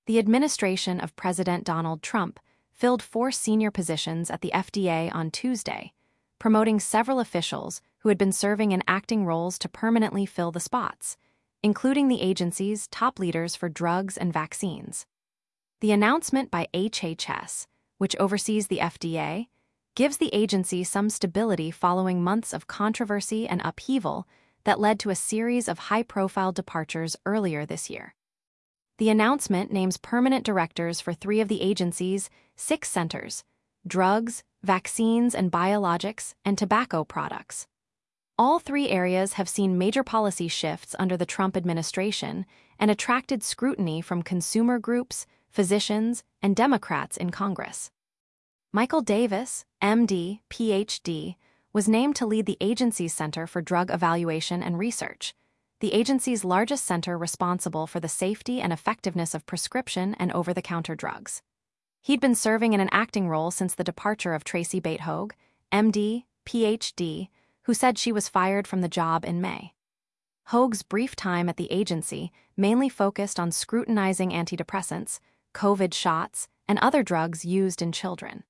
The administration of President Donald Trump filled 4 senior positions at the FDA on Tuesday, promoting several officials who had been serving in acting roles to permanently fill the spots, including the agency's top leaders for drugs and vaccines. The announcement by HHS, which oversees the FDA, gives the agency some stability following months of controversy and upheaval that led to a series of high-profile departures earlier this year. The announcement names permanent directors for 3 of the agency's 6 centers: drugs, vaccines and biologics, and tobacco products. All 3 areas have seen major policy shifts under the Trump administration and attracted scrutiny from consumer groups, physicians, and Democrats in Congress. Michael Davis, MD, PhD, was named to lead the agency's Center for Drug Evaluation and Research, the agency's largest center responsible for the safety and effectiveness of prescription and over-the-counter drugs. He'd been serving in an acting role since the departure of Tracy Bate-Hoag, MD, PhD, who said she was fired from the job in May. Hoag's brief time at the agency mainly focused on scrutinizing antidepressants, COVID shots, and other drugs used in children.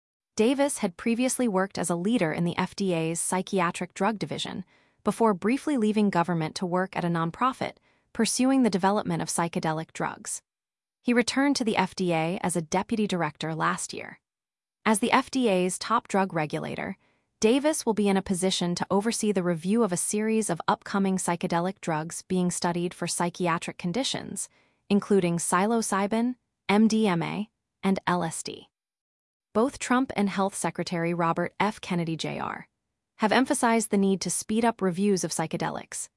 Davis had previously worked as a leader in the FDA's Psychiatric Drug Division, before briefly leaving government to work at a nonprofit, pursuing the development of psychedelic drugs. He returned to the FDA as a deputy director last year. As the FDA's top drug regulator, Davis will be in a position to oversee the review of a series of upcoming psychedelic drugs being studied for psychiatric conditions, including psilocybin, MDMA, and LSD. Both Trump and Health Secretary Robert F. Kennedy Jr. have emphasized the need to speed up reviews of psychedelics.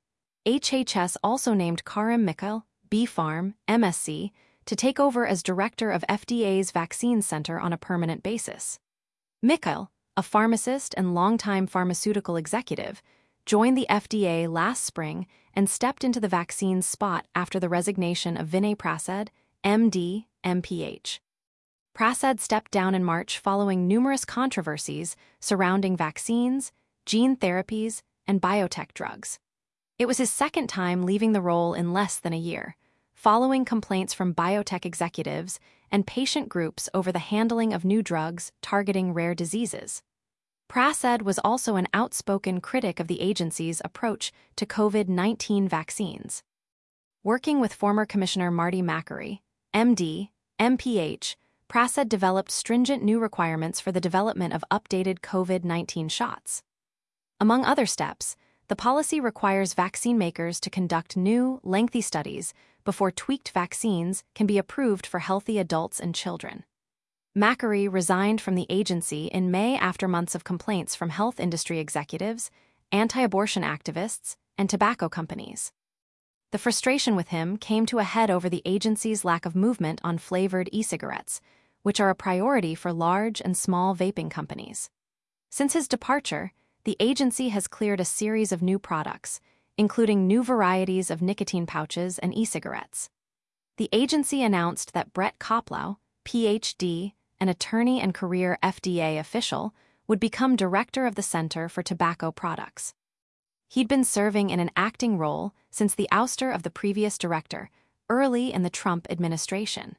HHS also named Karim Mikhail, B-Pharm, MSc, to take over as director of FDA's Vaccine Center on a permanent basis. Mikhail, a pharmacist and longtime pharmaceutical executive, joined the FDA last spring and stepped into the vaccines spot after the resignation of Vinay Prasad, MD, MPH. Prasad stepped down in March following numerous controversies surrounding vaccines, gene therapies, and biotech drugs. It was his second time leaving the role in less than a year, following complaints from biotech executives and patient groups over the handling of new drugs targeting rare diseases. Prasad was also an outspoken critic of the agency's approach to COVID-19 vaccines. Working with former Commissioner Marty Makary, MD, MPH, Prasad developed stringent new requirements for the development of updated COVID-19 shots. Among other steps, the policy requires vaccine makers to conduct new, lengthy studies before tweaked vaccines can be approved for healthy adults and children. Makary resigned from the agency in May after months of complaints from health industry executives, anti-abortion activists, and tobacco companies. The frustration with him came to a head over the agency's lack of movement on flavored e-cigarettes, which are a priority for large and small vaping companies. Since his departure, the agency has cleared a series of new products, including new varieties of nicotine pouches and e-cigarettes. The agency announced that Brett Koplow, Ph.D., an attorney and career FDA official, would become director of the Center for Tobacco Products. He'd been serving in an acting role since the ouster of the previous director, early in the Trump administration.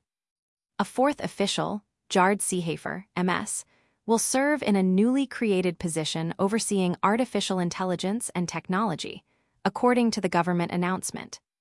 A 4th official, Jard Seehafer, MS, will serve in a newly created position overseeing artificial intelligence and technology, according to the government announcement.